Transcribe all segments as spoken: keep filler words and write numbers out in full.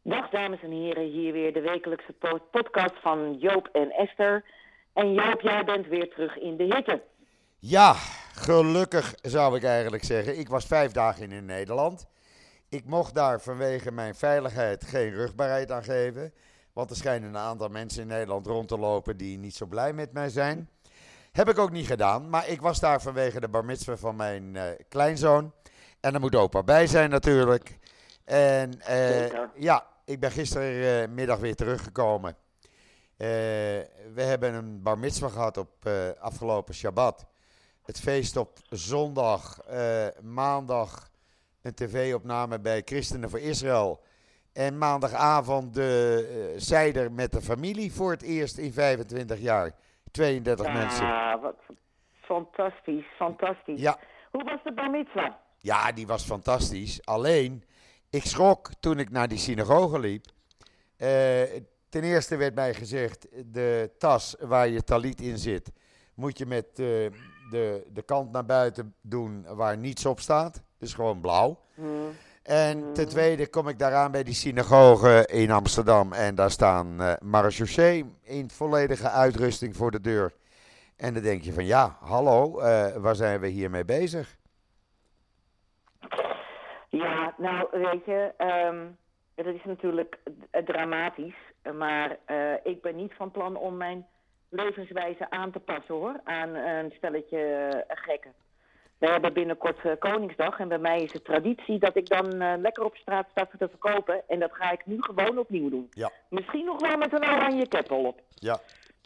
Dag dames en heren, hier weer de wekelijkse po- podcast van Joop en Esther. En Joop, jij bent weer terug in de hitte. Ja, gelukkig zou ik eigenlijk zeggen. Ik was vijf dagen in Nederland. Ik mocht daar vanwege mijn veiligheid geen rugbaarheid aan geven. Want er schijnen een aantal mensen in Nederland rond te lopen die niet zo blij met mij zijn. Heb ik ook niet gedaan, maar ik was daar vanwege de bar mitzvah van mijn uh, kleinzoon. En er moet opa bij zijn natuurlijk. En uh, ja, ik ben gistermiddag weer teruggekomen. Uh, we hebben een bar mitzvah gehad op uh, afgelopen Shabbat. Het feest op zondag, uh, maandag een tv-opname bij Christenen voor Israël. En maandagavond de uh, zijder met de familie voor het eerst in vijfentwintig jaar. tweeëndertig ja, mensen. Ja, wat fantastisch, fantastisch. Ja. Hoe was de bar mitzvah? Ja, die was fantastisch. Alleen, ik schrok toen ik naar die synagoge liep. Uh, ten eerste werd mij gezegd, de tas waar je talit in zit, moet je met uh, de, de kant naar buiten doen waar niets op staat. Dus gewoon blauw. Hmm. En hmm. ten tweede kom ik daaraan bij die synagoge in Amsterdam. En daar staan uh, marechaussee in volledige uitrusting voor de deur. En dan denk je van ja, hallo, uh, waar zijn we hiermee bezig? Ja, nou weet je, um, dat is natuurlijk uh, dramatisch. Maar uh, ik ben niet van plan om mijn levenswijze aan te passen hoor, aan een stelletje uh, gekken. We hebben binnenkort uh, Koningsdag en bij mij is het traditie dat ik dan uh, lekker op straat sta te verkopen. En dat ga ik nu gewoon opnieuw doen. Ja. Misschien nog wel met een oranje keppel op. Ja.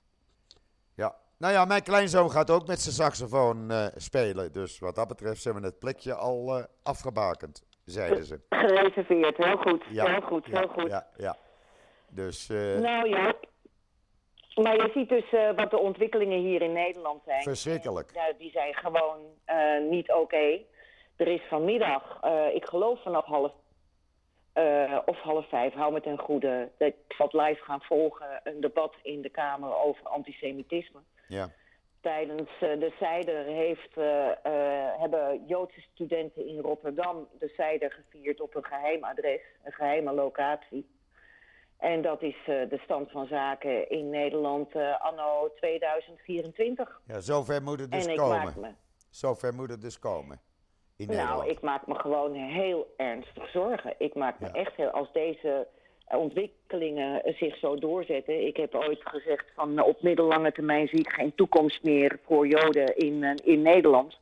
Ja. Nou ja, mijn kleinzoon gaat ook met zijn saxofoon uh, spelen. Dus wat dat betreft hebben we het plekje al uh, afgebakend, zeiden ze. Gereserveerd, heel goed. Ja. Heel goed, ja, heel goed. Ja, ja. Dus, uh, nou ja, maar je ziet dus uh, wat de ontwikkelingen hier in Nederland zijn. Verschrikkelijk. Ja, die zijn gewoon uh, niet oké. Okay. Er is vanmiddag, uh, ik geloof vanaf half uh, of half vijf, hou me ten goede. Ik zal live gaan volgen, een debat in de Kamer over antisemitisme. Ja. Tijdens uh, de Seider heeft, uh, uh, hebben Joodse studenten in Rotterdam de Seider gevierd op een geheim adres, een geheime locatie. En dat is uh, de stand van zaken in Nederland uh, anno tweeduizend vierentwintig. Ja, zover moet het dus en ik komen. Maak me, zover moet het dus komen. In nou, Nederland. ik maak me gewoon heel ernstig zorgen. Ik maak me Ja. echt heel, als deze ontwikkelingen zich zo doorzetten. Ik heb ooit gezegd van op middellange termijn zie ik geen toekomst meer voor Joden in, uh, in Nederland.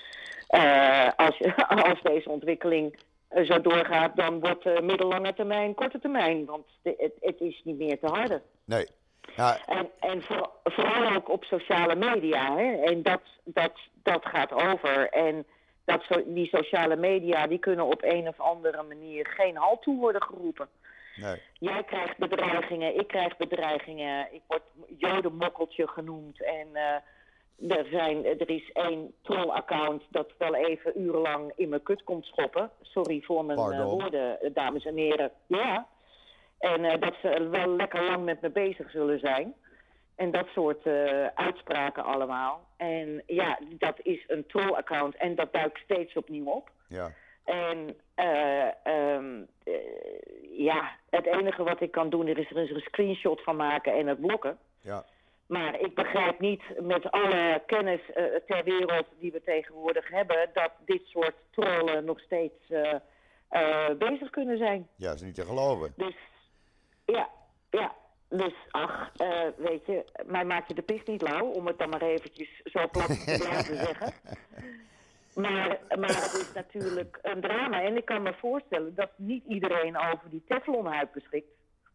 Uh, als, als deze ontwikkeling zo doorgaat, dan wordt uh, middellange termijn korte termijn. Want de, het, het is niet meer te harde. Nee. Ja. En, en voor, vooral ook op sociale media. Hè? En dat, dat, dat gaat over. En dat so, die sociale media die kunnen op een of andere manier geen halt toe worden geroepen. Nee. Jij krijgt bedreigingen, ik krijg bedreigingen. Ik word jodenmokkeltje genoemd. En uh, er, zijn, er is één troll-account dat wel even urenlang in mijn kut komt schoppen. Sorry voor mijn uh, woorden, dames en heren. Ja. En uh, dat ze wel lekker lang met me bezig zullen zijn. En dat soort uh, uitspraken allemaal. En ja, dat is een troll-account en dat duikt steeds opnieuw op. Ja. En uh, um, uh, ja, het enige wat ik kan doen, er is er een screenshot van maken en het blokken. Ja. Maar ik begrijp niet met alle kennis uh, ter wereld die we tegenwoordig hebben, dat dit soort trollen nog steeds uh, uh, bezig kunnen zijn. Ja, dat is niet te geloven. Dus ja, ja. Dus, ach, uh, weet je, mij maakt je de pis niet lauw, om het dan maar eventjes zo plat te blijven zeggen. Maar, maar het is natuurlijk een drama. En ik kan me voorstellen dat niet iedereen over die teflonhuid beschikt.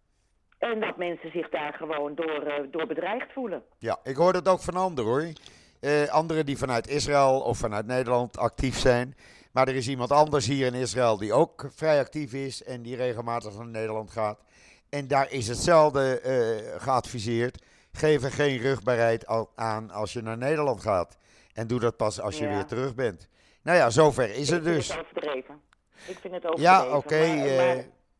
En dat mensen zich daar gewoon door, uh, door bedreigd voelen. Ja, ik hoor dat ook van anderen hoor. Uh, anderen die vanuit Israël of vanuit Nederland actief zijn. Maar er is iemand anders hier in Israël die ook vrij actief is en die regelmatig naar Nederland gaat. En daar is hetzelfde uh, geadviseerd. Geef er geen rugbaarheid aan als je naar Nederland gaat. En doe dat pas als je ja. weer terug bent. Nou ja, zover is het dus. Ik vind het overdreven. Ik vind het overdreven. Ja, oké. Okay, uh,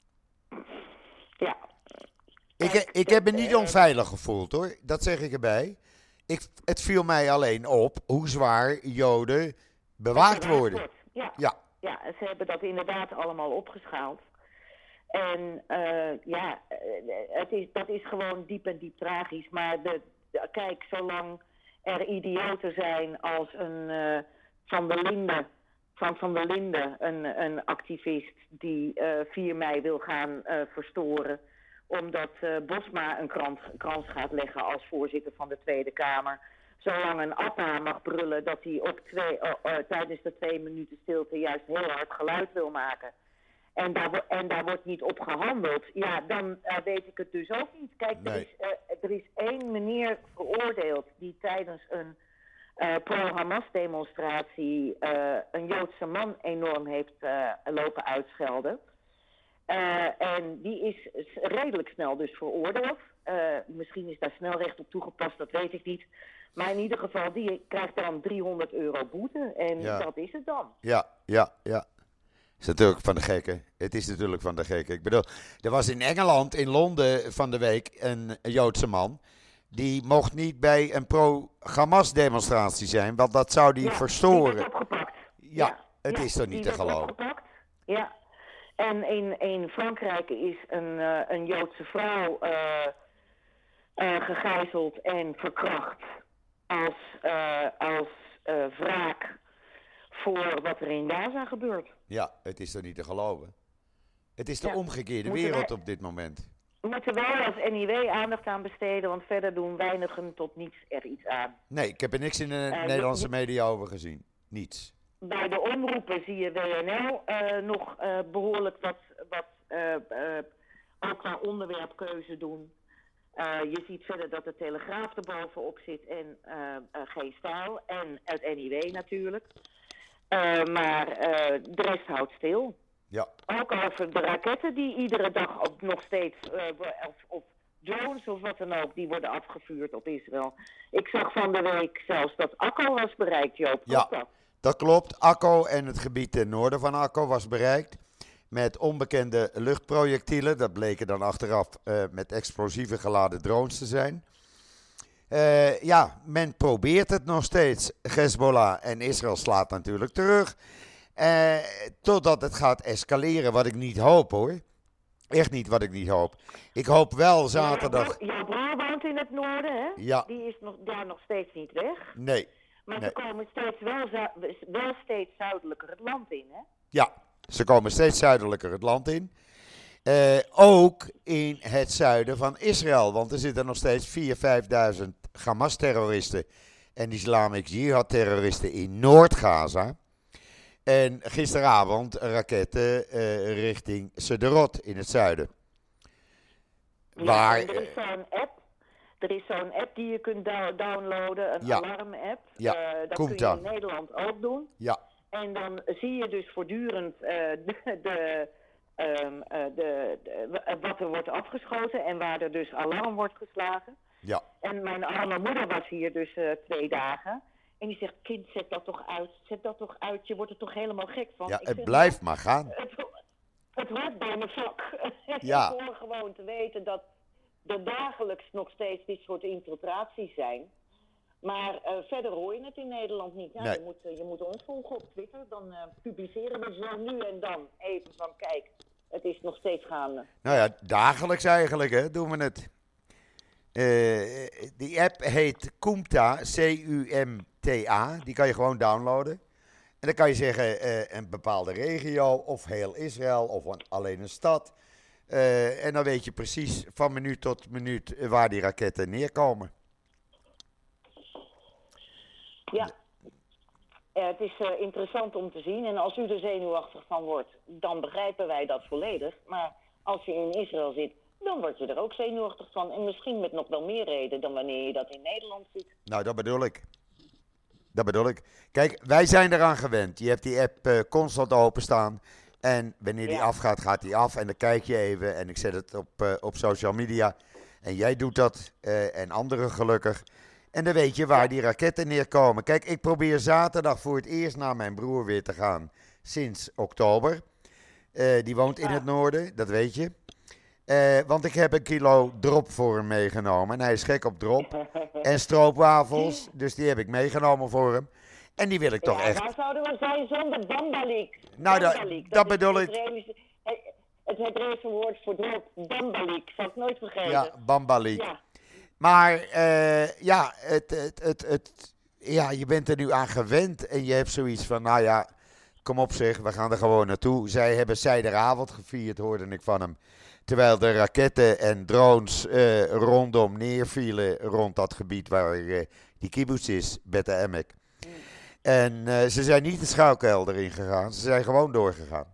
ja. Ik, ik heb me niet onveilig gevoeld hoor. Dat zeg ik erbij. Ik, het viel mij alleen op hoe zwaar Joden bewaakt worden. Ja. Ja. Ja, ze hebben dat inderdaad allemaal opgeschaald. En uh, ja, het is, dat is gewoon diep en diep tragisch. Maar de, de, kijk, zolang er idioten zijn als een uh, Van der Linden, van Van der Linden, een, een activist die uh, vier mei wil gaan uh, verstoren, omdat uh, Bosma een krans, krans gaat leggen als voorzitter van de Tweede Kamer. Zolang een appa mag brullen dat hij op twee, uh, uh, tijdens de twee minuten stilte juist heel hard geluid wil maken. En daar, en daar wordt niet op gehandeld. Ja, dan uh, weet ik het dus ook niet. Kijk, er, Nee. is, uh, er is één meneer veroordeeld die tijdens een uh, pro-Hamas-demonstratie uh, een Joodse man enorm heeft uh, lopen uitschelden. Uh, en die is redelijk snel dus veroordeeld. Uh, misschien is daar snel recht op toegepast, dat weet ik niet. Maar in ieder geval, die krijgt dan driehonderd euro boete. En Ja. dat is het dan. Ja, ja, ja. Het is natuurlijk van de gekken. Het is natuurlijk van de gekken. Ik bedoel, er was in Engeland, in Londen van de week, een Joodse man. Die mocht niet bij een pro-Hamas-demonstratie zijn, want dat zou die ja, verstoren. Die werd opgepakt. Ja, ja, het ja, is toch niet die te werd geloven. opgepakt. Ja. En in, in Frankrijk is een, uh, een Joodse vrouw uh, uh, gegijzeld en verkracht als, uh, als uh, wraak voor wat er in Gaza gebeurt. Ja, het is toch niet te geloven. Het is de Ja. omgekeerde Moeten wereld wij- op dit moment. We moeten wel als N I W aandacht aan besteden, want verder doen weinigen tot niets er iets aan. Nee, ik heb er niks in de Uh, Nederlandse je- media over gezien. Niets. Bij de omroepen zie je W N L uh, nog uh, behoorlijk wat, wat uh, uh, ook qua onderwerpkeuze doen. Uh, je ziet verder dat de Telegraaf er bovenop zit en uh, uh, geen stijl. En het N I W natuurlijk. Uh, maar uh, de rest houdt stil. Ja, Ook over de raketten die iedere dag ook nog steeds, uh, of, of drones of wat dan ook, die worden afgevuurd op Israël. Ik zag van de week zelfs dat Akko was bereikt, Joop. Ja. Klopt dat? dat klopt. Akko en het gebied ten noorden van Akko was bereikt. Met onbekende luchtprojectielen. Dat bleken dan achteraf uh, met explosieven geladen drones te zijn. Uh, ja, men probeert het nog steeds. Hezbollah en Israël slaat natuurlijk terug. Uh, totdat het gaat escaleren, wat ik niet hoop hoor. Echt niet wat ik niet hoop. Ik hoop wel zaterdag... Ja, jouw broer woont in het noorden, hè? Ja. Die is nog, daar nog steeds niet weg. Nee. Maar Nee. ze komen steeds wel, zu- wel steeds zuidelijker het land in, hè? Ja, ze komen steeds zuidelijker het land in. Uh, ook in het zuiden van Israël. Want er zitten nog steeds vierduizend, vijfduizend Hamas-terroristen en Islamic Jihad-terroristen in Noord-Gaza. En gisteravond raketten uh, richting Sderot in het zuiden. Ja, Waar, en er is zo'n app. Er is zo'n app die je kunt dou- downloaden, een Ja. alarm-app. Ja, Uh, dat Koemta. kun je in Nederland ook doen. ja, En dan zie je dus voortdurend uh, de, de, um, uh, de, de, wat er wordt afgeschoten en waar er dus alarm wordt geslagen. ja, En mijn arme moeder was hier dus uh, twee dagen. En die zegt, kind, zet dat toch uit, zet dat toch uit, je wordt er toch helemaal gek van. ja Ik het zeg, blijft maar gaan. Het, het hoort bij mijn vak. Ja. Ik hoor gewoon te weten dat er dagelijks nog steeds dit soort infiltraties zijn. Maar uh, verder hoor je het in Nederland niet. Ja, Nee. je, moet, uh, je moet ons volgen op Twitter. Dan uh, publiceren we zo nu en dan even van, kijk, het is nog steeds gaande. Nou ja, dagelijks eigenlijk hè, doen we het. Uh, die app heet Koemta, C U M T A. Die kan je gewoon downloaden. En dan kan je zeggen uh, een bepaalde regio of heel Israël of een, alleen een stad. Uh, en dan weet je precies van minuut tot minuut waar die raketten neerkomen. Ja, uh, het is uh, interessant om te zien. En als u er zenuwachtig van wordt, dan begrijpen wij dat volledig. Maar als je in Israël zit, dan word je er ook zenuwachtig van. En misschien met nog wel meer reden dan wanneer je dat in Nederland ziet. Nou, dat bedoel ik. Dat bedoel ik. Kijk, wij zijn eraan gewend. Je hebt die app uh, constant openstaan. En wanneer die Ja. afgaat, gaat die af. En dan kijk je even. En ik zet het op, uh, op social media. En jij doet dat. Uh, en anderen gelukkig. En dan weet je waar die raketten neerkomen. Kijk, ik probeer zaterdag voor het eerst naar mijn broer weer te gaan. Sinds oktober. Uh, die woont in Ah. het noorden, dat weet je. Uh, want ik heb een kilo drop voor hem meegenomen. En hij is gek op drop. En stroopwafels. Dus die heb ik meegenomen voor hem. En die wil ik toch ja, echt. waar zouden we zijn zonder Bambalik? Nou, dat- Bambalik, dat is bedoel het ik. Israëlische- Het Hebreeuwse woord voor dorp, Bambalik. Zal ik nooit vergeten. Ja, Bambalik. Ja. Maar uh, ja, het, het, het, het, ja, je bent er nu aan gewend en je hebt zoiets van, nou ja, kom op zeg, we gaan er gewoon naartoe. Zij hebben zijderavond gevierd, hoorde ik van hem. Terwijl de raketten en drones uh, rondom neervielen rond dat gebied waar uh, die kibbutz is, Beth Emek. Mm. En uh, ze zijn niet de schuilkelder ingegaan, ze zijn gewoon doorgegaan.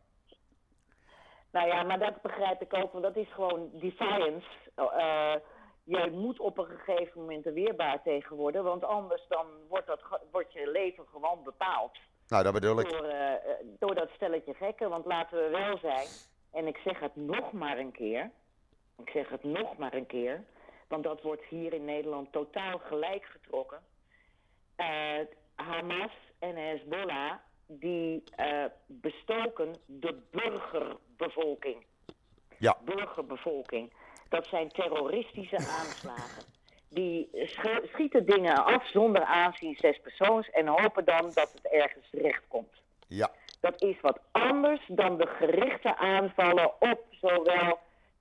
Nou ja, maar dat begrijp ik ook, want dat is gewoon defiance. Uh, je moet op een gegeven moment er weerbaar tegen worden, want anders dan wordt, dat, wordt je leven gewoon bepaald. Nou, dat bedoel ik. Door, uh, door dat stelletje gekken, want laten we wel zijn, en ik zeg het nog maar een keer, ik zeg het nog maar een keer, want dat wordt hier in Nederland totaal gelijk getrokken. Uh, Hamas en Hezbollah, die uh, bestoken de burgerbevolking. Ja. Burgerbevolking. Dat zijn terroristische aanslagen. Die sch- schieten dingen af zonder aanzien zes persoons en hopen dan dat het ergens terecht komt. Ja. Dat is wat anders dan de gerichte aanvallen op zowel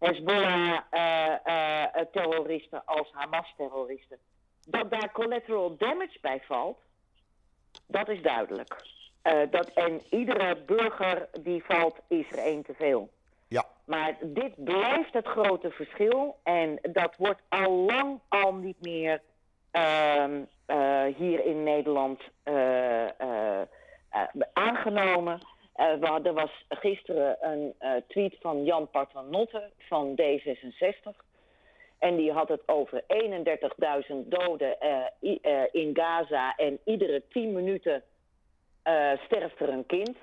Hezbollah-terroristen uh, uh, als Hamas-terroristen. Dat daar collateral damage bij valt, dat is duidelijk. Uh, dat, en iedere burger die valt, is er één te veel. Ja. Maar dit blijft het grote verschil. En dat wordt al lang al niet meer uh, uh, hier in Nederland uh, uh, uh, aangenomen. Uh, er was gisteren een uh, tweet van Jan Paternotte van D zesenzestig. En die had het over eenendertigduizend doden uh, i- uh, in Gaza. En iedere tien minuten uh, sterft er een kind.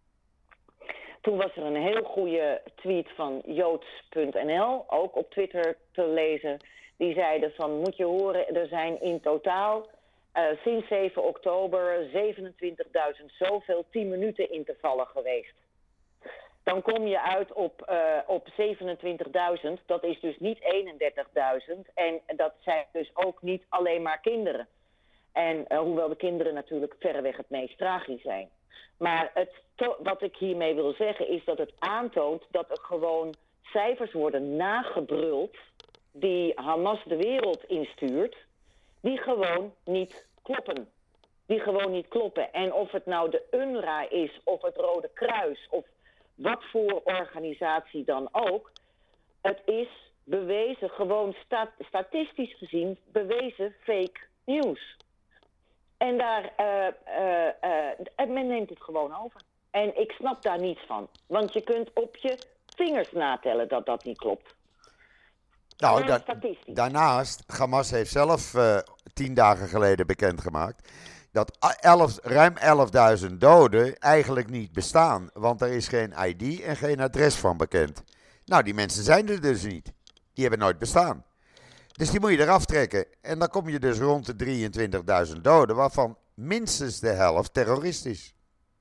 Toen was er een heel goede tweet van joods punt n l, ook op Twitter te lezen. Die zeiden van, moet je horen, er zijn in totaal uh, sinds zeven oktober zevenentwintigduizend zoveel tien minuten intervallen geweest. Dan kom je uit op, uh, op zevenentwintigduizend, dat is dus niet eenendertigduizend. En dat zijn dus ook niet alleen maar kinderen. En uh, hoewel de kinderen natuurlijk verreweg het meest tragisch zijn. Maar het to- wat ik hiermee wil zeggen is dat het aantoont dat er gewoon cijfers worden nagebruld die Hamas de wereld instuurt, die gewoon niet kloppen. Die gewoon niet kloppen. En of het nou de U N R W A is of het Rode Kruis of wat voor organisatie dan ook, het is bewezen, gewoon stat- statistisch gezien, bewezen fake nieuws. En daar, uh, uh, uh, men neemt het gewoon over. En ik snap daar niets van. Want je kunt op je vingers natellen dat dat niet klopt. Nou, da- daarnaast, Hamas heeft zelf uh, tien dagen geleden bekendgemaakt dat elf, ruim elfduizend doden eigenlijk niet bestaan. Want er is geen I D en geen adres van bekend. Nou, die mensen zijn er dus niet. Die hebben nooit bestaan. Dus die moet je eraf trekken. En dan kom je dus rond de drieëntwintigduizend doden, waarvan minstens de helft terroristisch.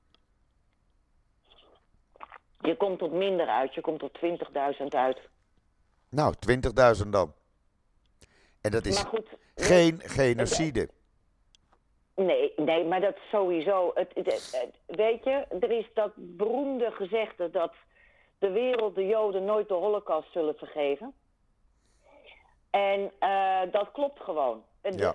Je komt tot minder uit, je komt tot twintigduizend uit. Nou, twintigduizend dan. En dat is goed, geen nee, genocide. Nee, nee, maar dat sowieso. Het, het, het, weet je, er is dat beroemde gezegde dat de wereld de Joden nooit de Holocaust zullen vergeven. En uh, dat klopt gewoon. Ja.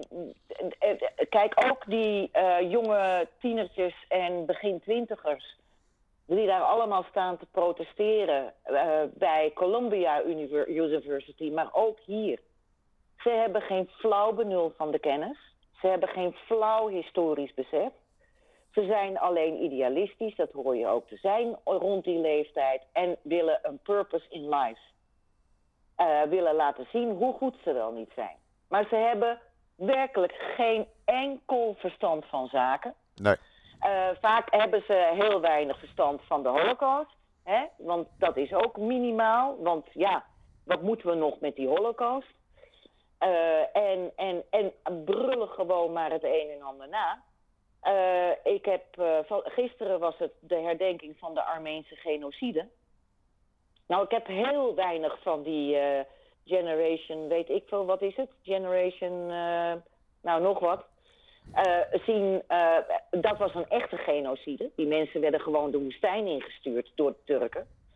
Kijk, ook die uh, jonge tienertjes en begin twintigers die daar allemaal staan te protesteren uh, bij Columbia University, maar ook hier. Ze hebben geen flauw benul van de kennis. Ze hebben geen flauw historisch besef. Ze zijn alleen idealistisch, dat hoor je ook te zijn rond die leeftijd, en willen een purpose in life. Uh, willen laten zien hoe goed ze wel niet zijn. Maar ze hebben werkelijk geen enkel verstand van zaken. Nee. Uh, vaak hebben ze heel weinig verstand van de Holocaust. Hè? Want dat is ook minimaal. Want ja, wat moeten we nog met die Holocaust? Uh, en, en, en brullen gewoon maar het een en ander na. Uh, ik heb, uh, van, gisteren was het de herdenking van de Armeense genocide. Nou, ik heb heel weinig van die uh, generation, weet ik veel, wat is het? Generation, uh, nou nog wat. Uh, zien, uh, dat was een echte genocide. Die mensen werden gewoon de woestijn ingestuurd door de Turken.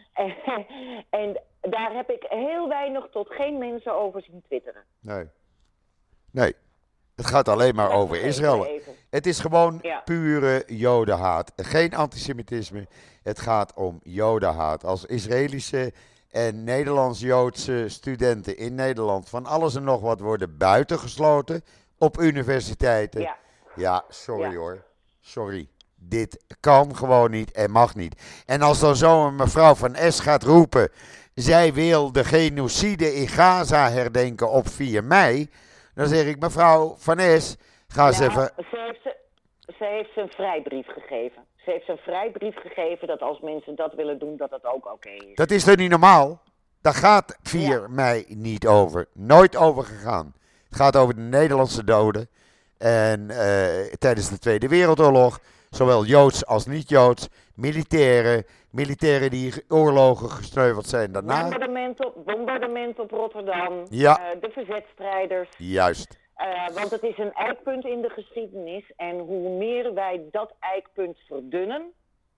En, en daar heb ik heel weinig tot geen mensen over zien twitteren. Nee. Nee. Het gaat alleen maar Dat over vergeten we Israël. even. Het is gewoon Ja. pure jodenhaat. Geen antisemitisme. Het gaat om jodenhaat. Als Israëlische en Nederlands-Joodse studenten in Nederland van alles en nog wat worden buitengesloten op universiteiten. Ja. Ja, sorry Ja. hoor. Sorry. Dit kan gewoon niet en mag niet. En als dan zo'n mevrouw van S gaat roepen, zij wil de genocide in Gaza herdenken op vier mei. Dan zeg ik, mevrouw van S, ga eens Nou, even... ze heeft, ze, ze heeft ze een vrijbrief gegeven. Ze heeft ze een vrijbrief gegeven dat als mensen dat willen doen, dat dat ook oké is. Dat is toch niet normaal? Daar gaat vier mei niet over. Nooit over gegaan. Het gaat over de Nederlandse doden. En eh, tijdens de Tweede Wereldoorlog, zowel Joods als niet-Joods, militairen, militairen die oorlogen gesneuveld zijn daarna. Bombardement op, bombardement op Rotterdam, Ja. uh, de verzetstrijders. Juist. Uh, want het is een eikpunt in de geschiedenis. En hoe meer wij dat eikpunt verdunnen,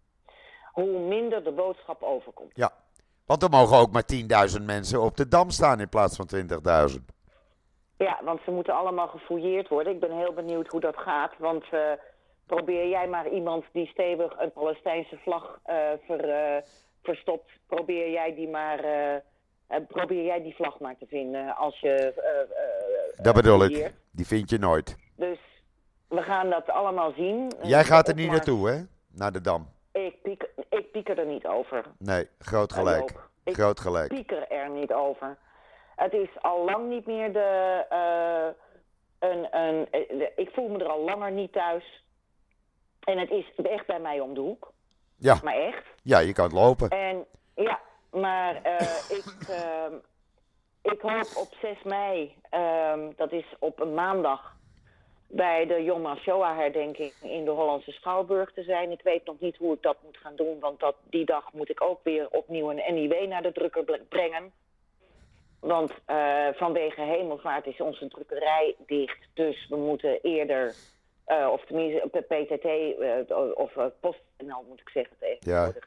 hoe minder de boodschap overkomt. Ja, want er mogen ook maar tienduizend mensen op de Dam staan in plaats van twintigduizend. Ja, want ze moeten allemaal gefouilleerd worden. Ik ben heel benieuwd hoe dat gaat. Want uh, probeer jij maar iemand die stevig een Palestijnse vlag uh, ver, uh, verstopt. Probeer jij die maar... Uh, uh, probeer jij die vlag maar te vinden als je... Uh, uh, dat bedoel fouilleert. ik. Die vind je nooit. Dus we gaan dat allemaal zien. Jij gaat er De niet opmars- naartoe, hè? Naar de Dam. Ik pieker, ik pieker er niet over. Nee, groot Uh, gelijk. Joop. Ik Groot gelijk. pieker er niet over. Het is al lang niet meer de... Uh, een, een, de- ik voel me er al langer niet thuis. En het is echt bij mij om de hoek. Ja, Maar echt. ja, je kan lopen. En ja, maar uh, ik, uh, ik hoop op zes mei, uh, dat is op een maandag, bij de Yom HaShoah herdenking in de Hollandse Schouwburg te zijn. Ik weet nog niet hoe ik dat moet gaan doen, want dat, die dag moet ik ook weer opnieuw een N I W naar de drukker ble- brengen. Want uh, vanwege hemelvaart is onze drukkerij dicht, dus we moeten eerder, uh, of tenminste P T T, uh, of uh, PostNL moet ik zeggen tegenwoordig.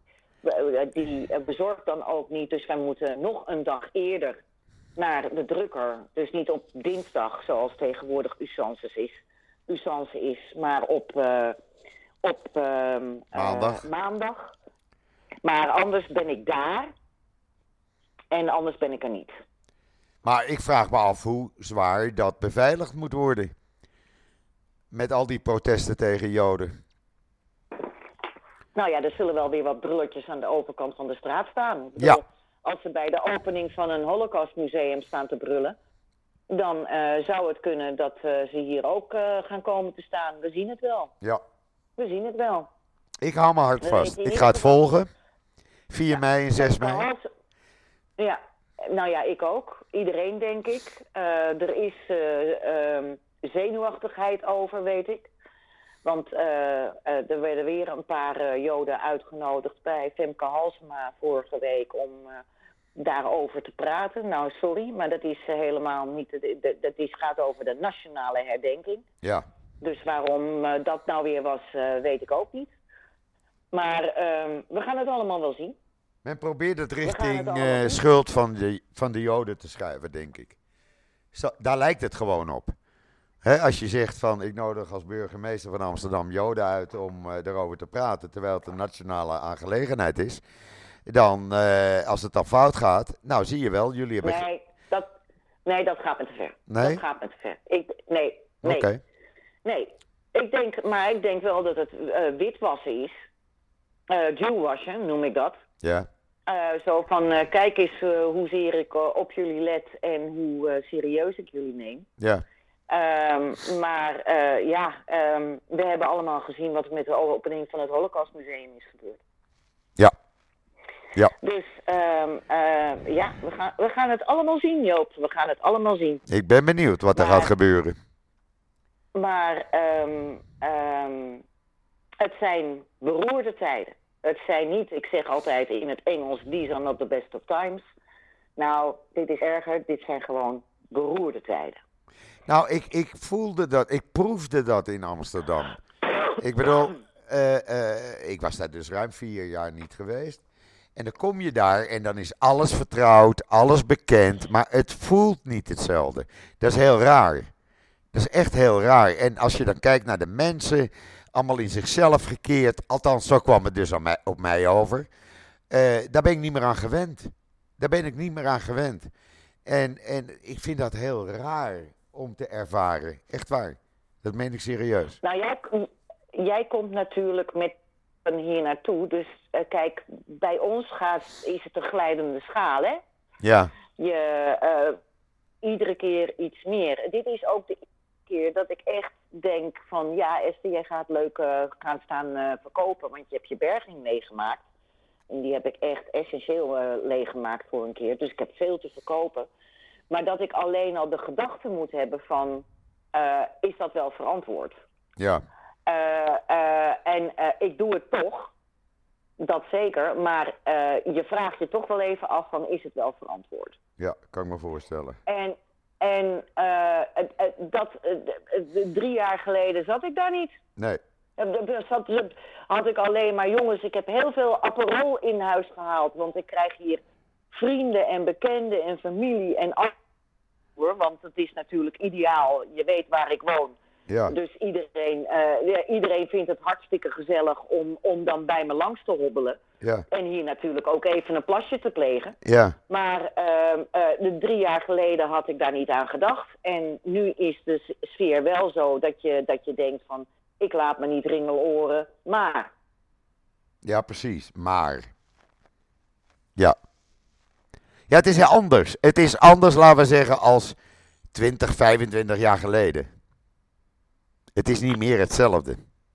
Ja. Die uh, bezorgt dan ook niet, dus wij moeten nog een dag eerder naar de drukker. Dus niet op dinsdag, zoals tegenwoordig usance is, usance is maar op, uh, op uh, Maandag. Uh, maandag. Maar anders ben ik daar en anders ben ik er niet. Maar ik vraag me af hoe zwaar dat beveiligd moet worden. Met al die protesten tegen Joden. Nou ja, er zullen wel weer wat brulletjes aan de overkant van de straat staan. Ik bedoel, Ja. Als ze bij de opening van een Holocaustmuseum staan te brullen, dan uh, zou het kunnen dat uh, ze hier ook uh, gaan komen te staan. We zien het wel. Ja. We zien het wel. Ik hou me hard We vast. weten in Ik ieder ga het geval- volgen. vier mei en zes mei. Als- Ja, nou ja, ik ook. Iedereen, denk ik. Uh, er is uh, um, zenuwachtigheid over, weet ik. Want uh, uh, er werden weer een paar uh, Joden uitgenodigd bij Femke Halsema vorige week om uh, daarover te praten. Nou, sorry, maar dat is uh, helemaal niet... de- de- Dat is, gaat over de nationale herdenking. Ja. Dus waarom uh, dat nou weer was, uh, weet ik ook niet. Maar um, we gaan het allemaal wel zien. Men probeert het gaan het richting allemaal eh, doen. schuld van de, van de Joden te schuiven, denk ik. Zo, daar lijkt het gewoon op. Hè, als je zegt van ik nodig als burgemeester van Amsterdam Joden uit om uh, erover te praten, terwijl het een nationale aangelegenheid is. Dan, uh, als het dan fout gaat, nou zie je wel, jullie hebben... Nee, dat, nee, dat gaat me te ver. Nee? Dat gaat me te ver. Ik, nee, nee. Oké. Nee, ik denk, maar ik denk wel dat het uh, witwassen is. Uh, Jewwashen noem ik dat. Ja. Uh, zo van, uh, kijk eens uh, hoezeer ik uh, op jullie let en hoe uh, serieus ik jullie neem. Ja. Um, maar uh, ja, um, we hebben allemaal gezien wat er met de opening van het Holocaustmuseum is gebeurd. Ja. Ja. Dus um, uh, ja, we gaan, we gaan het allemaal zien, Joop. We gaan het allemaal zien. Ik ben benieuwd wat er Maar- gaat gebeuren. Maar um, um, het zijn beroerde tijden. Het zijn niet, ik zeg altijd in het Engels, these are not the best of times. Nou, dit is erger. Dit zijn gewoon beroerde tijden. Nou, ik, ik voelde dat, ik proefde dat in Amsterdam. Ik bedoel, eh, eh, ik was daar dus ruim vier jaar niet geweest. En dan kom je daar en dan is alles vertrouwd, alles bekend, maar het voelt niet hetzelfde. Dat is heel raar. Dat is echt heel raar. En als je dan kijkt naar de mensen, allemaal in zichzelf gekeerd, althans zo kwam het dus aan mij, op mij over. Uh, daar ben ik niet meer aan gewend. Daar ben ik niet meer aan gewend. En, en ik vind dat heel raar om te ervaren. Echt waar. Dat meen ik serieus. Nou, jij, jij komt natuurlijk met hier naartoe. Dus uh, kijk, bij ons gaat, is het een glijdende schaal, hè? Ja. Je, uh, iedere keer iets meer. Dit is ook de keer dat ik echt denk van... Ja, Esther, jij gaat leuk uh, gaan staan uh, verkopen, want je hebt je berging meegemaakt. En die heb ik echt essentieel uh, leeggemaakt voor een keer. Dus ik heb veel te verkopen. Maar dat ik alleen al de gedachte moet hebben van... Uh, is dat wel verantwoord? Ja. Uh, uh, en uh, ik doe het toch. Dat zeker. Maar uh, je vraagt je toch wel even af van... is het wel verantwoord? Ja, kan ik me voorstellen. En, en uh, uh, uh, dat, uh, uh, drie jaar geleden zat ik daar niet. Nee. Zat, had ik alleen maar, jongens, ik heb heel veel Aperol in huis gehaald. Want ik krijg hier vrienden en bekenden en familie en alles. Want het is natuurlijk ideaal. Je weet waar ik woon. Ja. Dus iedereen, uh, ja, iedereen vindt het hartstikke gezellig om, om dan bij me langs te hobbelen. Ja. En hier natuurlijk ook even een plasje te plegen. Ja. Maar uh, uh, de drie jaar geleden had ik daar niet aan gedacht. En nu is de sfeer wel zo dat je, dat je denkt van... ik laat me niet ringeloren, maar... Ja, precies. Maar... Ja. Ja, het is heel anders. Het is anders, laten we zeggen, als twintig, vijfentwintig jaar geleden. Het is niet meer hetzelfde.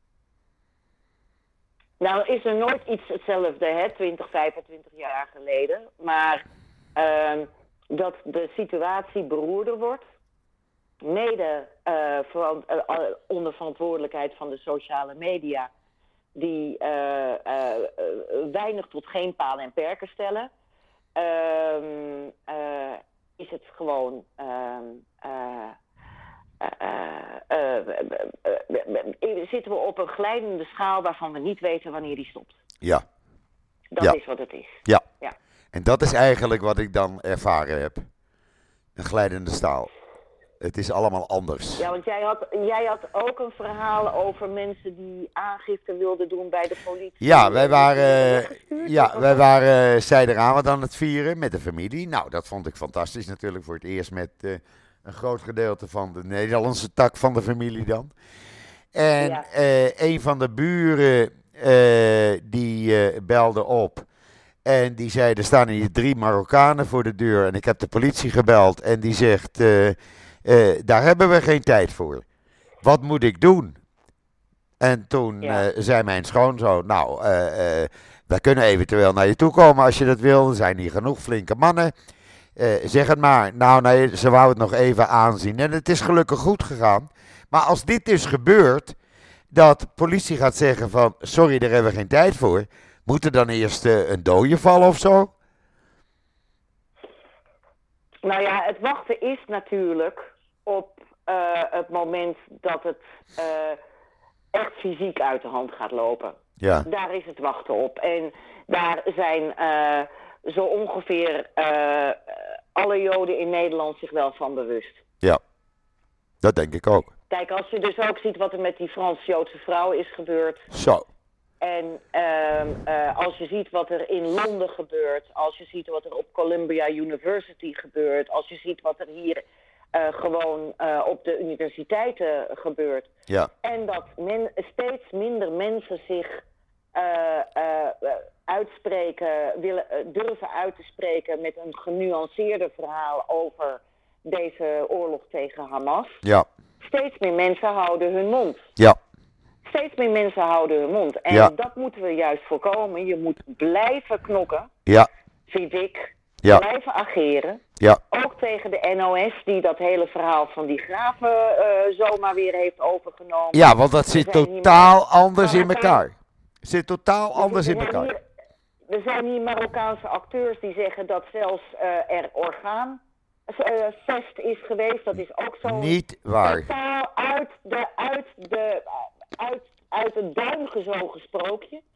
Nou, is er nooit iets hetzelfde, hè, twintig, vijfentwintig jaar geleden. Maar uh, dat de situatie beroerder wordt. Mede uh, verant- uh, onder verantwoordelijkheid van de sociale media. Die uh, uh, uh, weinig tot geen palen en perken stellen. Uh, uh, is het gewoon... Uh, uh, Uh, uh, uh, uh, uh, zitten we op een glijdende schaal waarvan we niet weten wanneer die stopt. Ja. Dat ja. is wat het is. Ja. ja. En dat is eigenlijk wat ik dan ervaren heb. Een glijdende staal. Het is allemaal anders. Ja, want jij had, jij had ook een verhaal over mensen die aangifte wilden doen bij de politie. Ja, wij waren, uh, ja, wij waren uh, zijderavond aan het vieren met de familie. Nou, dat vond ik fantastisch natuurlijk voor het eerst met... Uh, Een groot gedeelte van de Nederlandse tak van de familie dan. En ja. uh, een van de buren uh, die uh, belde op. En die zei, er staan hier drie Marokkanen voor de deur. En ik heb de politie gebeld. En die zegt, uh, uh, daar hebben we geen tijd voor. Wat moet ik doen? En toen ja. uh, zei mijn schoonzoon, nou, uh, uh, wij kunnen eventueel naar je toe komen als je dat wil. Er zijn hier genoeg flinke mannen. Uh, zeg het maar. Nou, nee, ze wou het nog even aanzien. En het is gelukkig goed gegaan. Maar als dit dus gebeurt, dat de politie gaat zeggen van... sorry, daar hebben we geen tijd voor. Moet er dan eerst uh, een dode vallen of zo? Nou ja, het wachten is natuurlijk op uh, het moment dat het uh, echt fysiek uit de hand gaat lopen. Ja. Daar is het wachten op. En daar zijn... Uh, zo ongeveer uh, alle Joden in Nederland zich wel van bewust. Ja, dat denk ik ook. Kijk, als je dus ook ziet wat er met die Frans-Joodse vrouw is gebeurd. Zo. En uh, uh, als je ziet wat er in Londen gebeurt. Als je ziet wat er op Columbia University gebeurt. Als je ziet wat er hier uh, gewoon uh, op de universiteiten gebeurt. Ja. En dat men, steeds minder mensen zich... Uh, uh, uitspreken, willen, uh, durven uit te spreken met een genuanceerder verhaal over deze oorlog tegen Hamas. Ja. Steeds meer mensen houden hun mond. Ja. Steeds meer mensen houden hun mond. En ja. dat moeten we juist voorkomen. Je moet blijven knokken, ja. vind ik. Ja. Blijven ageren. Ja. Ook tegen de N O S die dat hele verhaal van die graven uh, zomaar weer heeft overgenomen. Ja, want dat zit totaal anders in elkaar. Het zit totaal anders in elkaar. Hier, er zijn hier Marokkaanse acteurs die zeggen dat zelfs uh, er orgaanvest uh, is geweest. Dat is ook zo. Niet waar. Totaal uit de, uit de, uit, uit het duim gezogen sprookje. Ja.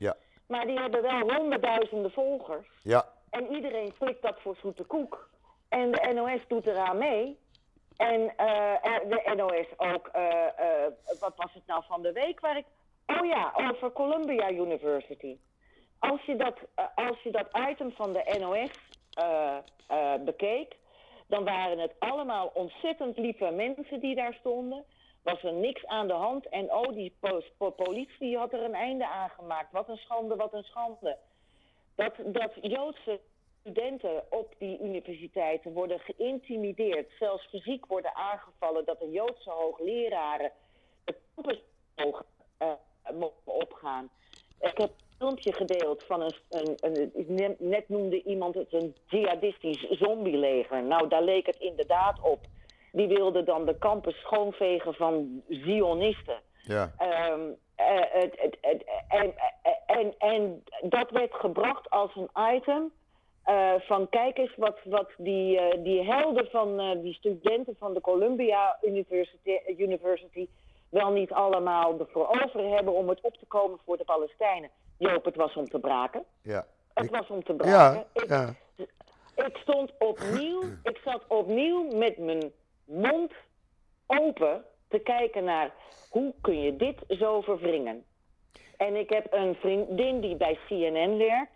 Maar die hebben wel honderdduizenden volgers. Ja. En iedereen slikt dat voor zoete koek. En de N O S doet eraan mee. En uh, de N O S ook, uh, uh, wat was het nou van de week waar ik... Oh ja, over Columbia University. Als je dat, uh, als je dat item van de N O S uh, uh, bekeek, dan waren het allemaal ontzettend lieve mensen die daar stonden. Was er niks aan de hand. En oh, die po- po- politie had er een einde aan gemaakt. Wat een schande, wat een schande. Dat, dat Joodse studenten op die universiteiten worden geïntimideerd, zelfs fysiek worden aangevallen, dat de Joodse hoogleraren de campus mogen, uh, mogen opgaan. Ik heb een filmpje gedeeld van een, een, een, net noemde iemand het een jihadistisch zombieleger. Nou, daar leek het inderdaad op. Die wilden dan de campus schoonvegen van Zionisten. Ja. Um, uh, het, het, het, en, en, en dat werd gebracht als een item uh, van kijk eens wat, wat die, uh, die helden van uh, die studenten van de Columbia University, University wel niet allemaal ervoor over hebben om het op te komen voor de Palestijnen. Joop, het was om te braken. Ja. Het ik... was om te braken. Ja, ik, ja. ik stond opnieuw, ik zat opnieuw met mijn mond open te kijken naar hoe kun je dit zo verwringen. En ik heb een vriendin die bij C N N werkt.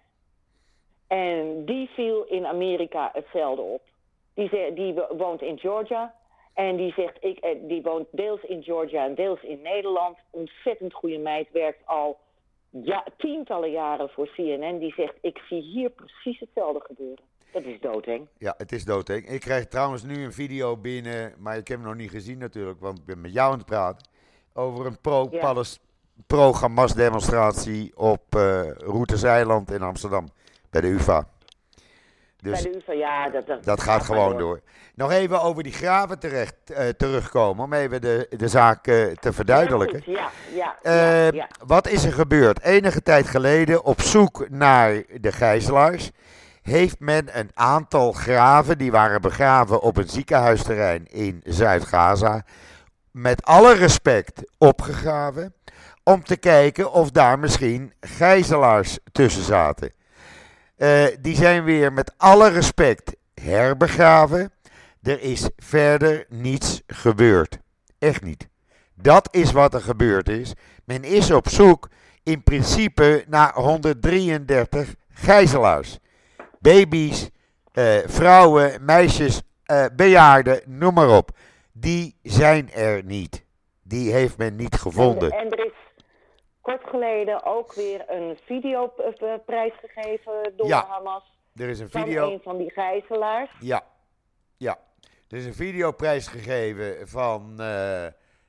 En die viel in Amerika hetzelfde op. Die, ze, die woont in Georgia. En die zegt, ik, die woont deels in Georgia en deels in Nederland. Ontzettend goede meid, werkt al ja, tientallen jaren voor C N N. Die zegt, ik zie hier precies hetzelfde gebeuren. Dat is doodeng. Ja, het is doodeng. Ik krijg trouwens nu een video binnen, maar ik heb hem nog niet gezien natuurlijk, want ik ben met jou aan het praten. Over een pro-Hamas pro demonstratie op uh, Roeters-Eiland in Amsterdam, bij de U vA. Dus bij de U vA, ja. Dat, dat, dat gaat gewoon door. door. Nog even over die graven terecht, uh, terugkomen, om even de, de zaak uh, te verduidelijken. Ja, ja, uh, ja, ja. Wat is er gebeurd? Enige tijd geleden, op zoek naar de gijzelaars, heeft men een aantal graven, die waren begraven op een ziekenhuisterrein in Zuid-Gaza, met alle respect opgegraven, om te kijken of daar misschien gijzelaars tussen zaten. Uh, die zijn weer met alle respect herbegraven. Er is verder niets gebeurd. Echt niet. Dat is wat er gebeurd is. Men is op zoek in principe naar honderddrieëndertig gijzelaars. Baby's, uh, vrouwen, meisjes, uh, bejaarden, noem maar op. Die zijn er niet. Die heeft men niet gevonden. En, en er is kort geleden ook weer een videoprijs gegeven door ja, Hamas. Er is een van video. een van die gijzelaars. Ja, ja. Er is een videoprijs gegeven van uh,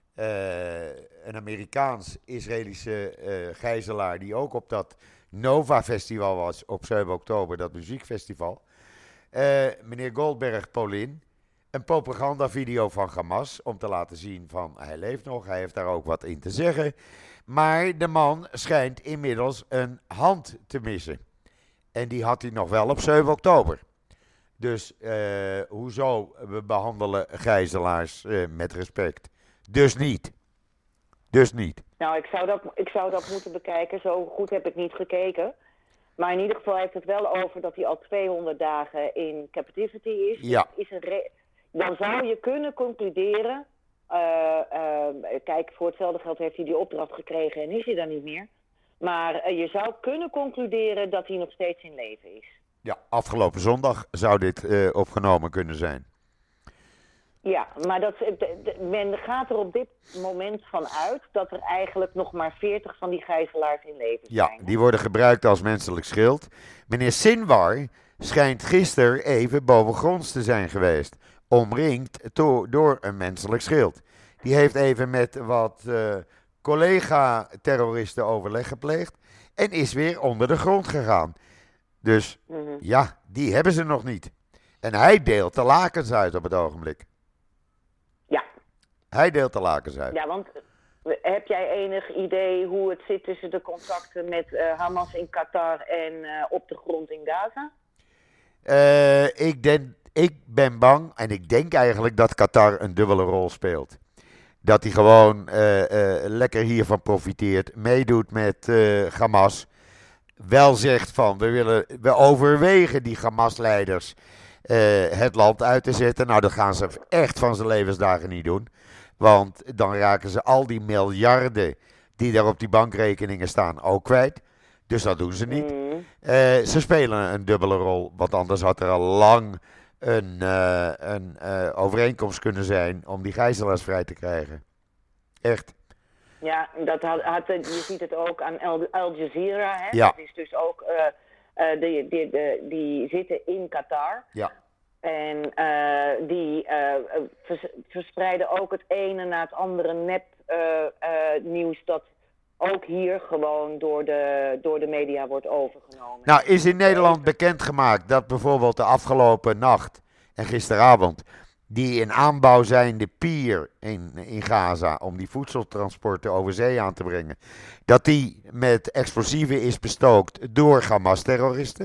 uh, een Amerikaans-Israëlische uh, gijzelaar die ook op dat Nova-festival was op zeven oktober, dat muziekfestival. Uh, meneer Goldberg Polin, een propagandavideo van Hamas om te laten zien van hij leeft nog, hij heeft daar ook wat in te zeggen. Maar de man schijnt inmiddels een hand te missen. En die had hij nog wel op zeven oktober. Dus uh, hoezo we behandelen gijzelaars uh, met respect? Dus niet. Dus niet. Nou, ik zou, dat, ik zou dat moeten bekijken. Zo goed heb ik niet gekeken. Maar in ieder geval heeft het wel over dat hij al tweehonderd dagen in captivity is. Ja. Is een re- Dan zou je kunnen concluderen. Uh, uh, kijk, voor hetzelfde geld heeft hij die opdracht gekregen en is hij dan niet meer. Maar uh, je zou kunnen concluderen dat hij nog steeds in leven is. Ja, afgelopen zondag zou dit uh, opgenomen kunnen zijn. Ja, maar dat, de, de, men gaat er op dit moment van uit dat er eigenlijk nog maar veertig van die gijzelaars in leven ja, zijn. Ja, die worden gebruikt als menselijk schild. Meneer Sinwar schijnt gisteren even bovengronds te zijn geweest. Omringd to- door een menselijk schild. Die heeft even met wat uh, collega-terroristen overleg gepleegd. En is weer onder de grond gegaan. Dus mm-hmm. ja, die hebben ze nog niet. En hij deelt de lakens uit op het ogenblik. Ja. Hij deelt de lakens uit. Ja, want heb jij enig idee hoe het zit tussen de contacten met uh, Hamas in Qatar en uh, op de grond in Gaza? Uh, ik, denk, ik ben bang en ik denk eigenlijk dat Qatar een dubbele rol speelt. Dat hij gewoon uh, uh, lekker hiervan profiteert, meedoet met uh, Hamas. wel zegt van we willen, we overwegen die Hamas-leiders uh, het land uit te zetten. Nou, dat gaan ze echt van zijn levensdagen niet doen. Want dan raken ze al die miljarden die daar op die bankrekeningen staan ook kwijt. Dus dat doen ze niet. Mm. Uh, ze spelen een dubbele rol, want anders had er al lang een, uh, een uh, overeenkomst kunnen zijn om die gijzelaars vrij te krijgen. Echt. Ja, dat had, had, je ziet het ook aan Al, Al Jazeera. Hè? Ja. Dat is dus ook, uh, uh, die, die, die, die zitten in Qatar. Ja. En uh, die uh, vers, verspreiden ook het ene na het andere nep uh, uh, nieuws dat ook hier gewoon door de, door de media wordt overgenomen. Nou, is in Nederland bekendgemaakt dat bijvoorbeeld de afgelopen nacht en gisteravond die in aanbouw zijnde pier in, in Gaza om die voedseltransporten over zee aan te brengen, dat die met explosieven is bestookt door Hamas-terroristen?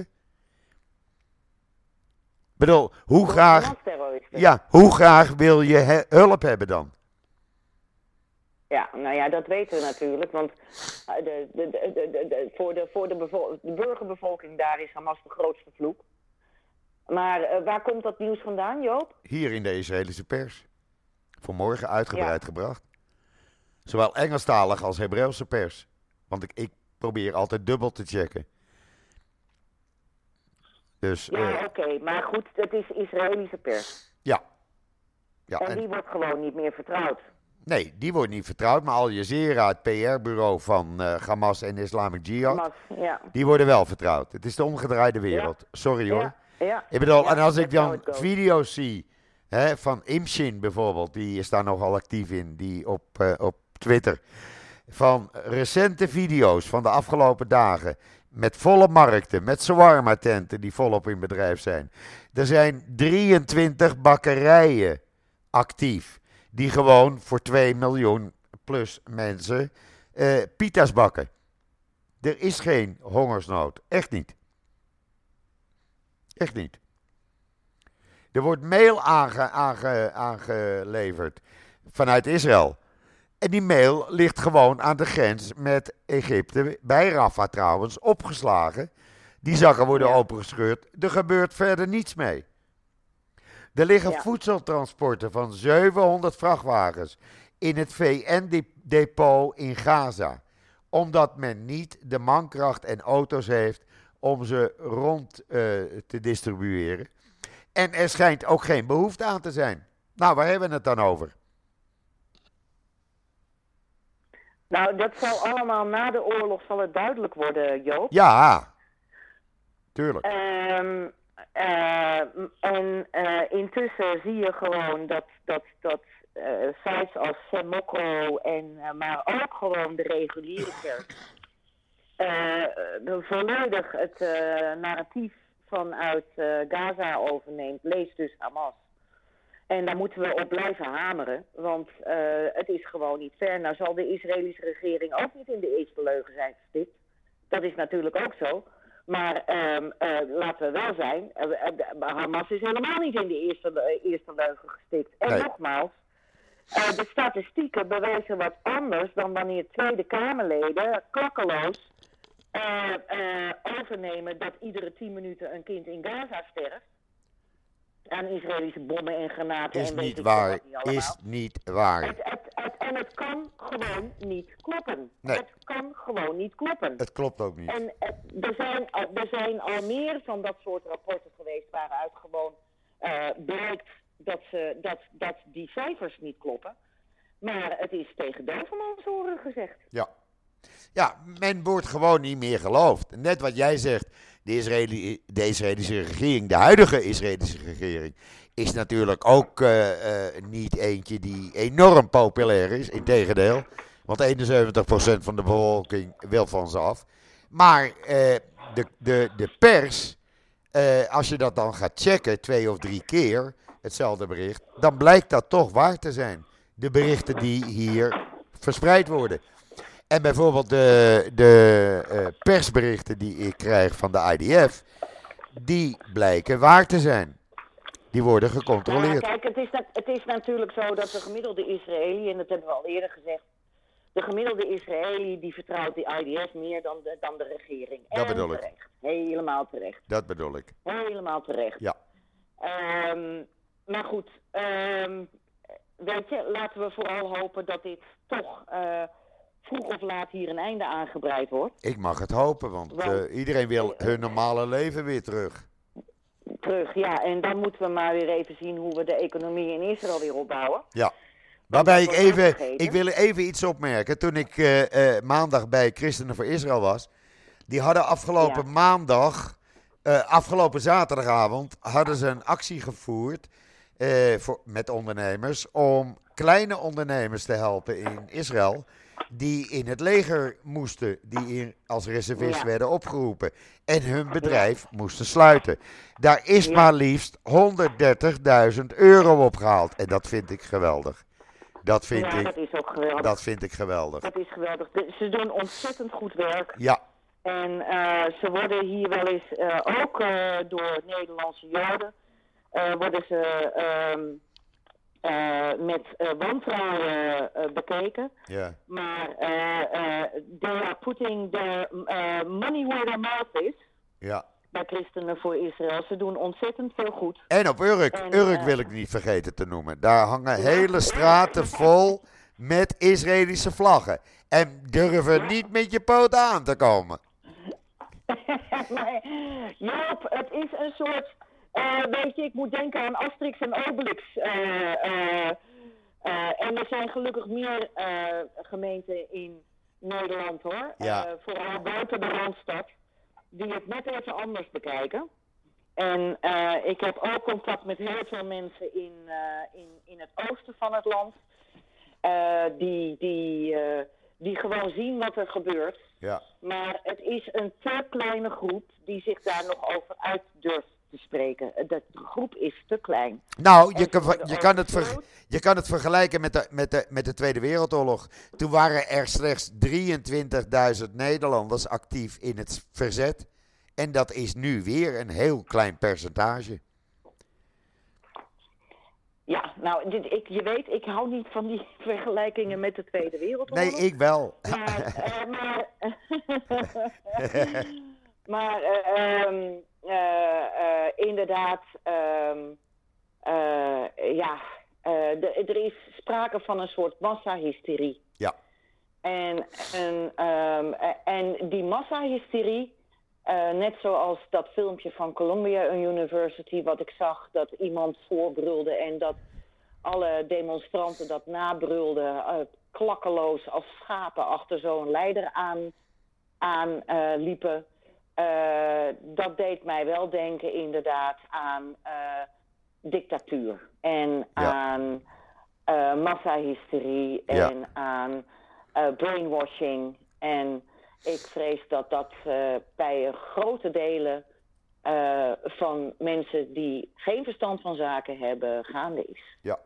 Ik bedoel, hoe graag, ja, hoe graag wil je he- hulp hebben dan? Ja, nou ja, dat weten we natuurlijk, want de, de, de, de, de, voor, de, voor de, bevol- de burgerbevolking daar is Hamas de grootste vloek. Maar uh, waar komt dat nieuws vandaan, Joop? Hier in de Israëlische pers. Vanmorgen uitgebreid ja. gebracht. Zowel Engelstalige als Hebreeuwse pers. Want ik, ik probeer altijd dubbel te checken. Dus, ja, uh, oké, okay. Maar goed, het is Israëlische pers. Ja. ja en, en die wordt gewoon niet meer vertrouwd. Nee, die wordt niet vertrouwd. Maar Al Jazeera, het P R-bureau van uh, Hamas en Islamic Jihad, Hamas, ja. die worden wel vertrouwd. Het is de omgedraaide wereld. Ja. Sorry hoor. Ja. Ja. Ik bedoel, ja, en als ik dan video's zie, hè, van Imshin bijvoorbeeld, die is daar nogal actief in, die op, uh, op Twitter, van recente video's van de afgelopen dagen, met volle markten, met shawarma-tenten die volop in bedrijf zijn. Er zijn drieëntwintig bakkerijen actief, die gewoon voor twee miljoen plus mensen uh, pita's bakken. Er is geen hongersnood, echt niet. Echt niet. Er wordt mail aange, aange, aangeleverd vanuit Israël. En die mail ligt gewoon aan de grens met Egypte, bij Rafah trouwens, opgeslagen. Die zakken worden ja. opengescheurd. Er gebeurt verder niets mee. Er liggen ja. voedseltransporten van zevenhonderd vrachtwagens in het V N-depot in Gaza. Omdat men niet de mankracht en auto's heeft om ze rond uh, te distribueren. En er schijnt ook geen behoefte aan te zijn. Nou, waar hebben we het dan over? Nou, dat zal allemaal na de oorlog zal het duidelijk worden, Joop. Ja, tuurlijk. Um, uh, en uh, intussen zie je gewoon dat, dat, dat uh, sites als Semokro en uh, maar ook gewoon de reguliere kerk uh, volledig het uh, narratief vanuit uh, Gaza overneemt, leest dus Hamas. En daar moeten we op blijven hameren, want uh, het is gewoon niet fair. Nou zal de Israëlische regering ook niet in de eerste leugen zijn gestikt. Dat is natuurlijk ook zo. Maar um, uh, laten we wel zijn, uh, uh, Hamas is helemaal niet in de eerste, uh, eerste leugen gestikt. En nee. nogmaals, uh, de statistieken bewijzen wat anders dan wanneer Tweede Kamerleden klakkeloos uh, uh, overnemen dat iedere tien minuten een kind in Gaza sterft. Aan Israëlische bommen en granaten. Is en niet waar. Niet is niet waar. Het, het, het, en het kan gewoon niet kloppen. Nee. Het kan gewoon niet kloppen. Het klopt ook niet. En het, er, zijn, er zijn al meer van dat soort rapporten geweest waaruit gewoon uh, blijkt dat, ze, dat, dat die cijfers niet kloppen. Maar het is tegen dovenmans oren gezegd. Ja. Ja, men wordt gewoon niet meer geloofd. Net wat jij zegt. De, Israëli, de Israëlische regering, de huidige Israëlische regering, is natuurlijk ook uh, uh, niet eentje die enorm populair is. Integendeel, want eenenzeventig procent van de bevolking wil van ze af. Maar uh, de, de, de pers, uh, als je dat dan gaat checken, twee of drie keer, hetzelfde bericht, dan blijkt dat toch waar te zijn. De berichten die hier verspreid worden. En bijvoorbeeld de, de uh, persberichten die ik krijg van de I D F, die blijken waar te zijn. Die worden gecontroleerd. Ja, kijk, het is, het is natuurlijk zo dat de gemiddelde Israëli, en dat hebben we al eerder gezegd, de gemiddelde Israëli die vertrouwt die I D F meer dan de, dan de regering. Dat en bedoel ik. terecht. Helemaal terecht. Dat bedoel ik. Helemaal terecht. Ja. Um, maar goed, um, weet je, laten we vooral hopen dat dit toch uh, vroeg of laat hier een einde aangebreid wordt. Ik mag het hopen, want, want uh, iedereen wil hun normale leven weer terug. Terug, ja. En dan moeten we maar weer even zien hoe we de economie in Israël weer opbouwen. Ja. Waarbij ik even, ik wil even iets opmerken. Toen ik uh, uh, maandag bij Christenen voor Israël was, die hadden afgelopen ja. maandag, uh, afgelopen zaterdagavond, hadden ze een actie gevoerd uh, voor, met ondernemers om kleine ondernemers te helpen in Israël, die in het leger moesten, die in, als reservist ja. werden opgeroepen en hun bedrijf ja. moesten sluiten. Daar is ja. maar liefst honderddertigduizend euro opgehaald en dat vind ik geweldig. Dat vind, ja, ik, dat is ook geweldig. Dat vind ik geweldig. Dat is geweldig. De, ze doen ontzettend goed werk. Ja. En uh, ze worden hier wel eens, uh, ook uh, door Nederlandse Joden, uh, worden ze um, uh, met uh, wantrouwen uh, bekeken. Ja. Maar uh, uh, they are putting their uh, money where their mouth is. Ja. Bij Christenen voor Israël. Ze doen ontzettend veel goed. En op Urk. En, Urk uh, wil ik niet vergeten te noemen. Daar hangen ja, hele straten ja. vol met Israëlische vlaggen. En durven ja. niet met je poten aan te komen. Maar, Joop, het is een soort... Uh, weet je, ik moet denken aan Asterix en Obelix. Uh, uh, uh, en er zijn gelukkig meer uh, gemeenten in Nederland, hoor. Ja. Uh, vooral buiten de Randstad. Die het net even anders bekijken. En uh, ik heb ook contact met heel veel mensen in, uh, in, in het oosten van het land. Uh, die, die, uh, die gewoon zien wat er gebeurt. Ja. Maar het is een te kleine groep die zich daar nog over uit durft te spreken. De groep is te klein. Nou, je kan, je, kan het ver, je kan het vergelijken met de, met, de, met de Tweede Wereldoorlog. Toen waren er slechts drieëntwintigduizend Nederlanders actief in het verzet. En dat is nu weer een heel klein percentage. Ja, nou, dit, ik, je weet, ik hou niet van die vergelijkingen met de Tweede Wereldoorlog. Nee, ik wel. Maar, uh, maar, maar uh, um, uh, uh, inderdaad, um, uh, ja, uh, de, er is sprake van een soort massahysterie. Ja. En, en, um, uh, en die massahysterie, uh, net zoals dat filmpje van Columbia University, wat ik zag, dat iemand voorbrulde en dat alle demonstranten dat nabrulden, uh, klakkeloos als schapen achter zo'n leider aan, aan uh, liepen. Uh, dat deed mij wel denken inderdaad aan uh, dictatuur en ja. aan uh, massahysterie en ja. aan uh, brainwashing. En ik vrees dat dat uh, bij grote delen uh, van mensen die geen verstand van zaken hebben gaande is. Ja.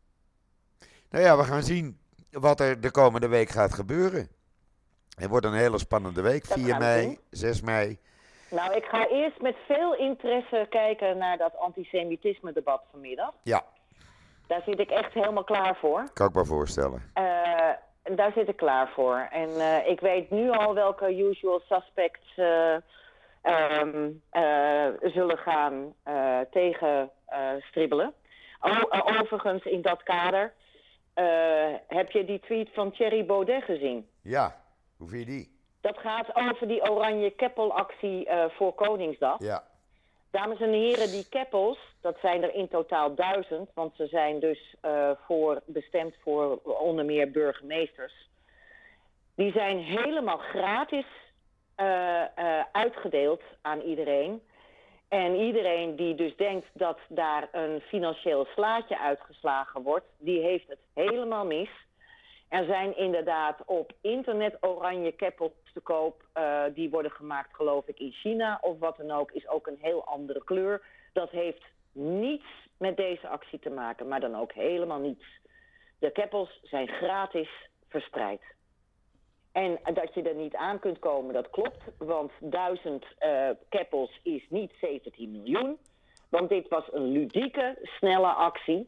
Nou ja, we gaan zien wat er de komende week gaat gebeuren. Het wordt een hele spannende week. vier mei, zes mei. Nou, ik ga eerst met veel interesse kijken naar dat antisemitisme-debat vanmiddag. Ja. Daar zit ik echt helemaal klaar voor. Kan ik me voorstellen. Uh, daar zit ik klaar voor. En uh, ik weet nu al welke usual suspects uh, um, uh, zullen gaan uh, tegen uh, stribbelen. O, uh, overigens, in dat kader, uh, heb je die tweet van Thierry Baudet gezien? Ja, hoe vind je die? Dat gaat over die oranje keppelactie uh, voor Koningsdag. Ja. Dames en heren, die keppels, dat zijn er in totaal duizend, want ze zijn dus uh, voor, bestemd voor onder meer burgemeesters. Die zijn helemaal gratis uh, uh, uitgedeeld aan iedereen. En iedereen die dus denkt dat daar een financieel slaatje uitgeslagen wordt, die heeft het helemaal mis. Er zijn inderdaad op internet oranje keppels te koop. Uh, die worden gemaakt, geloof ik, in China of wat dan ook. Is ook een heel andere kleur. Dat heeft niets met deze actie te maken, maar dan ook helemaal niets. De keppels zijn gratis verspreid. En dat je er niet aan kunt komen, dat klopt. Want duizend uh, keppels is niet zeventien miljoen. Want dit was een ludieke, snelle actie.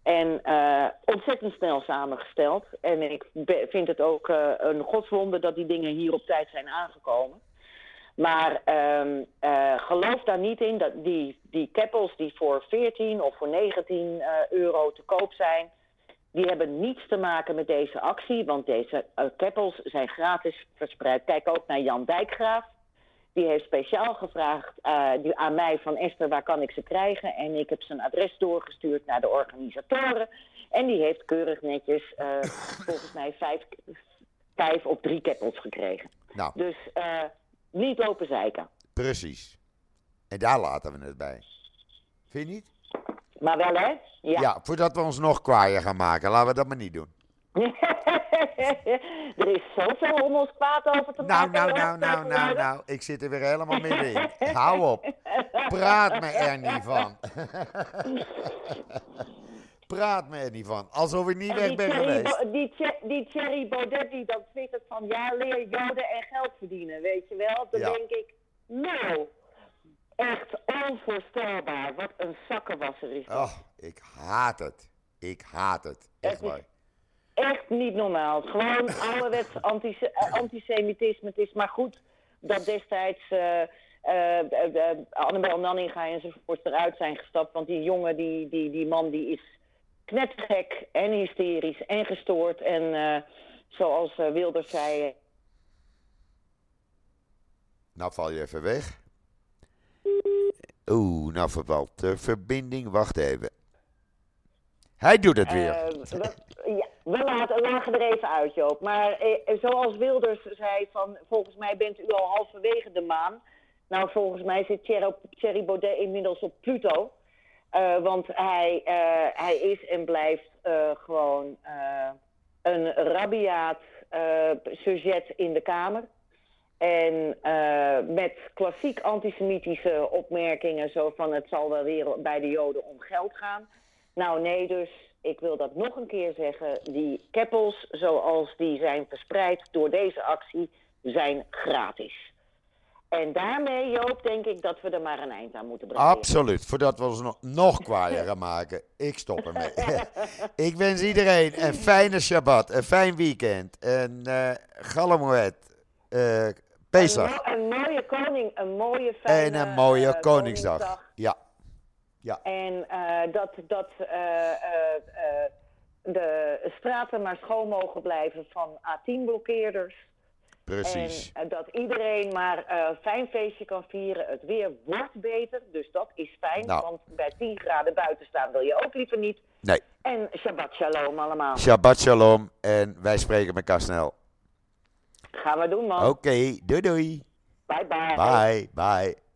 En uh, ontzettend snel samengesteld. En ik be- vind het ook uh, een godswonder dat die dingen hier op tijd zijn aangekomen. Maar um, uh, geloof daar niet in dat die, die keppels die voor veertien of voor negentien uh, euro te koop zijn, die hebben niets te maken met deze actie. Want deze uh, keppels zijn gratis verspreid. Kijk ook naar Jan Dijkgraaf. Die heeft speciaal gevraagd uh, die, aan mij van Esther, waar kan ik ze krijgen? En ik heb zijn adres doorgestuurd naar de organisatoren. En die heeft keurig netjes uh, volgens mij vijf, vijf of drie keppels gekregen. Nou. Dus uh, niet lopen zeiken. Precies. En daar laten we het bij. Vind je niet? Maar wel, hè? Ja. Ja, voordat we ons nog kwaaier gaan maken. Laten we dat maar niet doen. Er is zoveel om ons kwaad over te Nou, maken. nou, nou, nou, nou, nou. Ik zit er weer helemaal middenin. Hou op. Praat me er niet van. Praat me er niet van. Alsof ik niet weg ben geweest. Bo- die, die Thierry Baudet die dan twittert van ja, leer joden en geld verdienen, weet je wel. Dan Ja. denk ik, nou, echt onvoorstelbaar. Wat een zakkenwasser is dat. Oh, ik haat het. Ik haat het. Echt Het is waar. Echt niet normaal. Gewoon ouderwets antis- uh, antisemitisme. Het is maar goed dat destijds uh, uh, uh, Annabel Nanninga enzovoort eruit zijn gestapt. Want die jongen, die, die, die man, die is knettergek en hysterisch en gestoord. En uh, zoals uh, Wilders zei... Nou val je even weg. Oeh, nou vervalt de verbinding. Wacht even. Hij doet het weer. Uh, we, ja, we laten, lagen er even uit, Joop. Maar eh, zoals Wilders zei, van, volgens mij bent u al halverwege de maan. Nou, volgens mij zit Thierry, Thierry Baudet inmiddels op Pluto. Uh, want hij, uh, hij is en blijft uh, gewoon uh, een rabiaat uh, sujet in de Kamer. En uh, met klassiek antisemitische opmerkingen, zo van het zal wel weer bij de Joden om geld gaan. Nou nee, dus ik wil dat nog een keer zeggen. Die keppels, zoals die zijn verspreid door deze actie, zijn gratis. En daarmee, Joop, denk ik dat we er maar een eind aan moeten brengen. Absoluut, voordat we ons nog, nog kwaaier gaan maken. Ik stop ermee. Ik wens iedereen een fijne Shabbat, een fijn weekend. En uh, Galamoed, uh, Pesach. Een, mo- een mooie koning, een mooie fijne En een mooie uh, Koningsdag. Koningsdag. Ja. Ja. En uh, dat, dat uh, uh, uh, de straten maar schoon mogen blijven van A tien blokkeerders. Precies. En uh, dat iedereen maar een uh, fijn feestje kan vieren. Het weer wordt beter, dus dat is fijn. Nou. Want bij tien graden buiten staan wil je ook liever niet. Nee. En Shabbat Shalom allemaal. Shabbat Shalom en wij spreken elkaar snel. Gaan we doen, man. Oké, okay, doei doei. Bye bye. Bye, bye.